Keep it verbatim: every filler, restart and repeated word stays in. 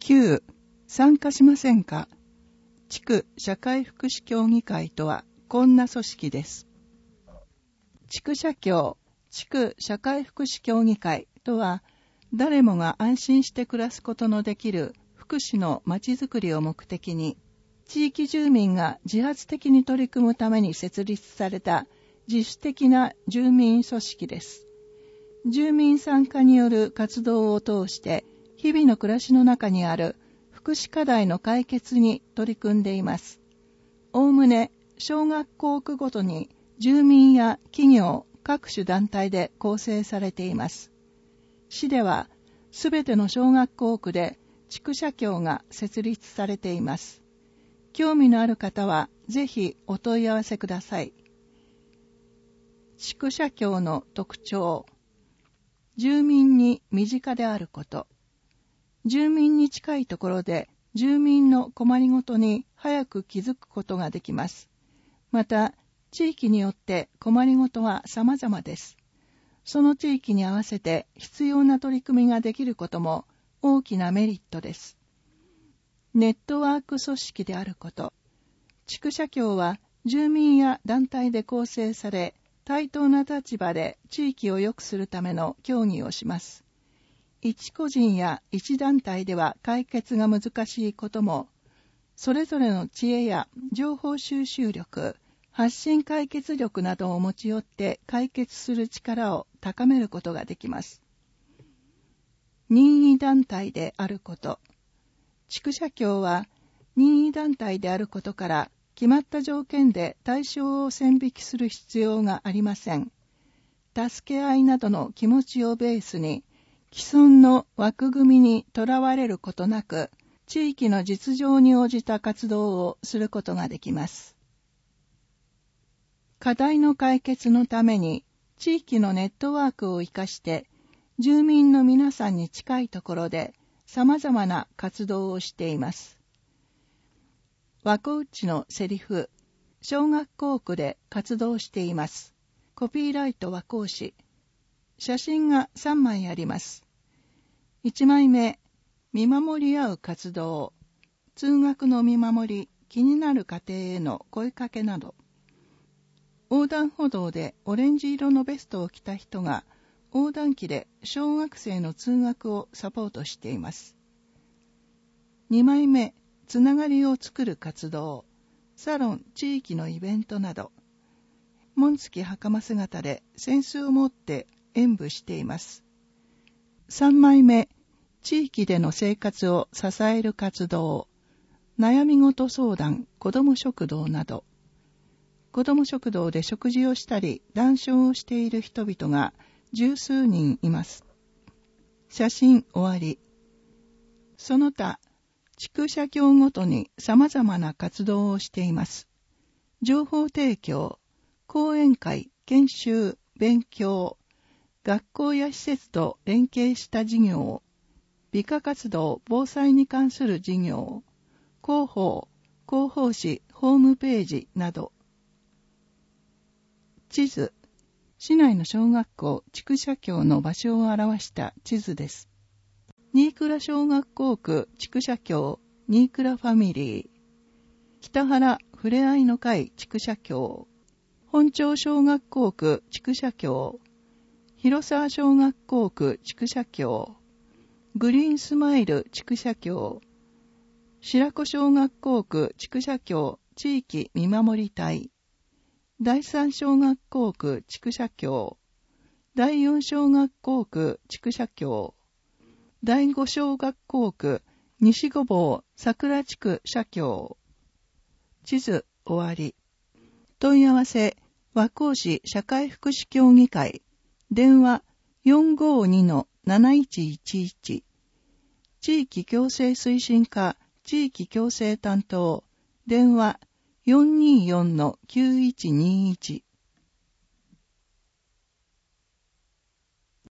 きゅう. 参加しませんか。地区社会福祉協議会とはこんな組織です。地区社協、地区社会福祉協議会とは、誰もが安心して暮らすことのできる福祉のまちづくりを目的に、地域住民が自発的に取り組むために設立された自主的な住民組織です。住民参加による活動を通して、日々の暮らしの中にある福祉課題の解決に取り組んでいます。おおむね小学校区ごとに住民や企業、各種団体で構成されています。市ではすべての小学校区で地区社協が設立されています。興味のある方はぜひお問い合わせください。地区社協の特徴。住民に身近であること。住民に近いところで住民の困りごとに早く気づくことができます。また、地域によって困りごとは様々です。その地域に合わせて必要な取り組みができることも大きなメリットです。ネットワーク組織であること。地区社協は住民や団体で構成され、対等な立場で地域を良くするための協議をします。一個人や一団体では解決が難しいことも、それぞれの知恵や情報収集力、発信解決力などを持ち寄って解決する力を高めることができます。任意団体であること。地区社協は任意団体であることから決まった条件で対象を線引きする必要がありません。助け合いなどの気持ちをベースに既存の枠組みにとらわれることなく、地域の実情に応じた活動をすることができます。課題の解決のために、地域のネットワークを生かして、住民の皆さんに近いところで様々な活動をしています。和光内のセリフ、小学校区で活動しています。コピーライト和光市。写真がさんまいあります。いちまいめ、見守り合う活動、通学の見守り、気になる家庭への声かけなど。横断歩道でオレンジ色のベストを着た人が横断機で小学生の通学をサポートしています。にまいめ、つながりを作る活動、サロン、地域のイベントなど。紋付き袴姿で扇子を持って演舞しています。さんまいめ、地域での生活を支える活動、悩み事相談、子ども食堂など。子ども食堂で食事をしたり談笑をしている人々が十数人います。写真終わり。その他、地区社協ごとに様々な活動をしています。情報提供、講演会、研修、勉強、学校や施設と連携した事業、美化活動、防災に関する事業、広報、広報誌、ホームページなど。地図、市内の小学校、地区社協の場所を表した地図です。新倉小学校区地区社協、新倉ファミリー、北原ふれあいの会地区社協、本町小学校区地区社協、広沢小学校区地区社協、グリーンスマイル地区社協、白子小学校区地区社協地域見守り隊、第三小学校区地区社協、第四小学校区地区社協、第五小学校区西御坊桜地区社協。地図終わり。問い合わせ和光市社会福祉協議会、電話 よんごにのなないちいちいち、地域共生推進課地域共生担当、電話 よんにーよんのきゅういちにいち。